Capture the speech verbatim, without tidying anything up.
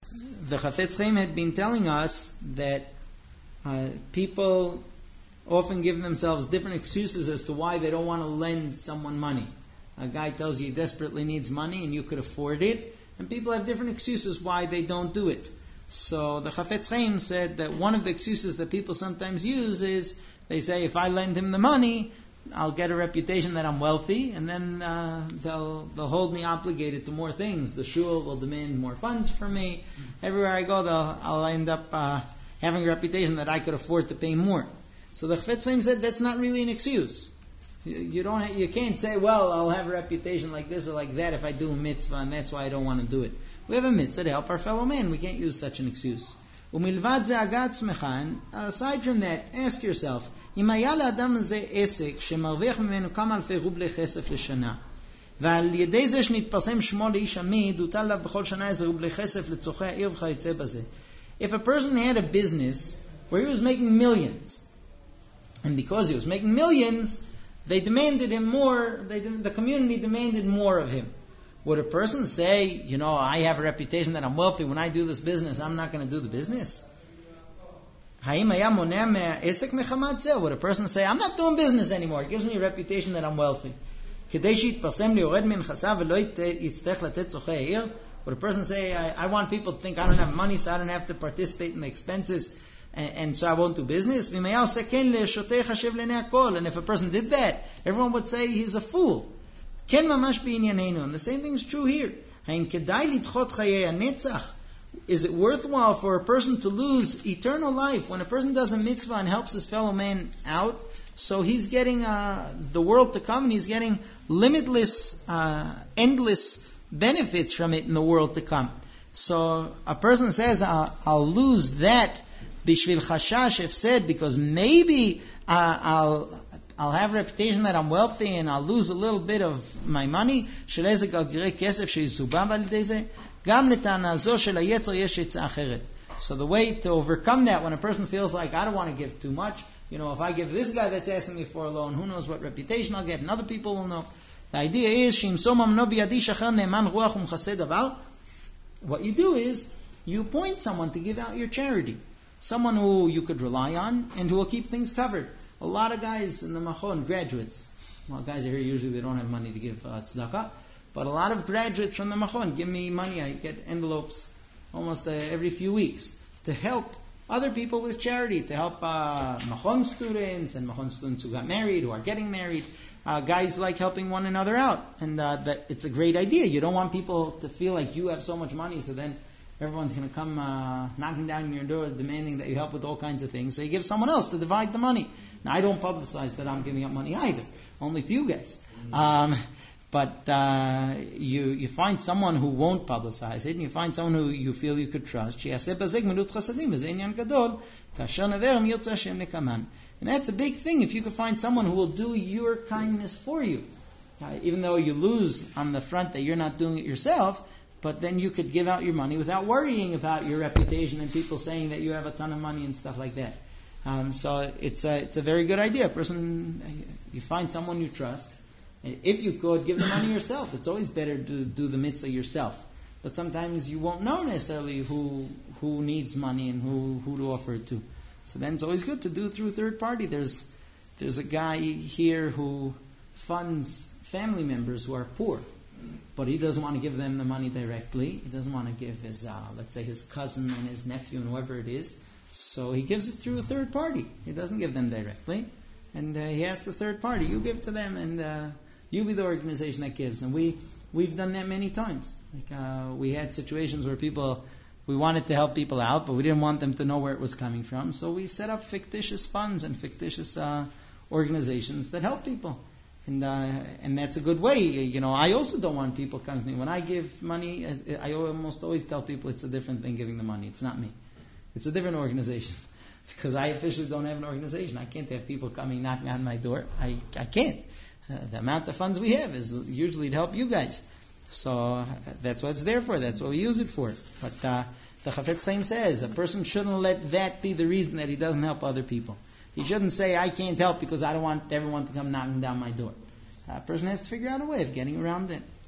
the Chafetz Chaim had been telling us that uh, people often give themselves different excuses as to why they don't want to lend someone money. A guy tells you he desperately needs money and you could afford it, and people have different excuses why they don't do it. So the Chafetz Chaim said that one of the excuses that people sometimes use is they say, if I lend him the money, I'll get a reputation that I'm wealthy, and then uh, they'll they'll hold me obligated to more things. The shul will demand more funds from me. Everywhere I go, they'll, I'll end up uh, having a reputation that I could afford to pay more. So the Chafetz Chaim said that's not really an excuse. You, you don't, ha- you can't say, well, I'll have a reputation like this or like that if I do a mitzvah, and that's why I don't want to do it. We have a mitzvah to help our fellow man. We can't use such an excuse. ומלבד זה הגה עצמך, aside from that, ask yourself, אם היה לאדם הזה עסק שמרוויח ממנו כמה אלפי רובלי כסף לשנה, ועל ידי זה שנתפרסם שמו לאיש עמיד, הוטל עליו בכל שנה איזה רובלי כסף לצורכי העיר וכיוצא בזה. If a person had a business where he was making millions, and because he was making millions, they demanded him more, they, the community demanded more of him. Would a person say, you know, I have a reputation that I'm wealthy, when I do this business, I'm not going to do the business? Would a person say, I'm not doing business anymore, it gives me a reputation that I'm wealthy? Would a person say, I, I want people to think I don't have money, so I don't have to participate in the expenses, and, and so I won't do business? And if a person did that, everyone would say he's a fool. And the same thing is true here. Is it worthwhile for a person to lose eternal life when a person does a mitzvah and helps his fellow man out? So he's getting uh, the world to come, and he's getting limitless, uh, endless benefits from it in the world to come. So a person says, I'll, I'll lose that bishvil chashash hefsed, because maybe uh, I'll I'll have a reputation that I'm wealthy and I'll lose a little bit of my money. So the way to overcome that, when a person feels like, I don't want to give too much, you know, if I give this guy that's asking me for a loan, who knows what reputation I'll get, and other people will know. The idea is, what you do is, you appoint someone to give out your charity. Someone who you could rely on and who will keep things covered. A lot of guys in the Machon, graduates, well, guys are here usually they don't have money to give uh, tzedakah, but a lot of graduates from the Machon give me money. I get envelopes almost uh, every few weeks to help other people with charity, to help uh, Machon students and Machon students who got married, who are getting married. Uh, guys like helping one another out, and uh, that it's a great idea. You don't want people to feel like you have so much money, so then everyone's going to come uh, knocking down your door demanding that you help with all kinds of things. So you give someone else to divide the money. Now, I don't publicize that I'm giving up money either, only to you guys. Um, but uh, you you find someone who won't publicize it, and you find someone who you feel you could trust. And that's a big thing, if you can find someone who will do your kindness for you. Uh, even though you lose on the front that you're not doing it yourself, but then you could give out your money without worrying about your reputation and people saying that you have a ton of money and stuff like that. Um, so it's a, it's a very good idea. A person, you find someone you trust, and if you could, give the money yourself. It's always better to do the mitzvah yourself. But sometimes you won't know necessarily who who needs money and who, who to offer it to. So then it's always good to do it through a third party. There's there's a guy here who funds family members who are poor, but he doesn't want to give them the money directly. He doesn't want to give his, uh, let's say, his cousin and his nephew and whoever it is. So he gives it through a third party. He doesn't give them directly. And uh, he asks the third party, you give to them, and uh, you be the organization that gives. And we, we've done that many times. Like uh, we had situations where people, we wanted to help people out, but we didn't want them to know where it was coming from. So we set up fictitious funds and fictitious uh, organizations that help people. And uh, and that's a good way. You know, I also don't want people coming to me. When I give money, I almost always tell people it's a different thing giving the money. It's not me. It's a different organization. Because I officially don't have an organization. I can't have people coming knocking on my door. I I can't. Uh, the amount of funds we have is usually to help you guys. So uh, that's what it's there for. That's what we use it for. But uh, the Chafetz Chaim says a person shouldn't let that be the reason that he doesn't help other people. He shouldn't say, I can't help because I don't want everyone to come knocking down my door. A person has to figure out a way of getting around it.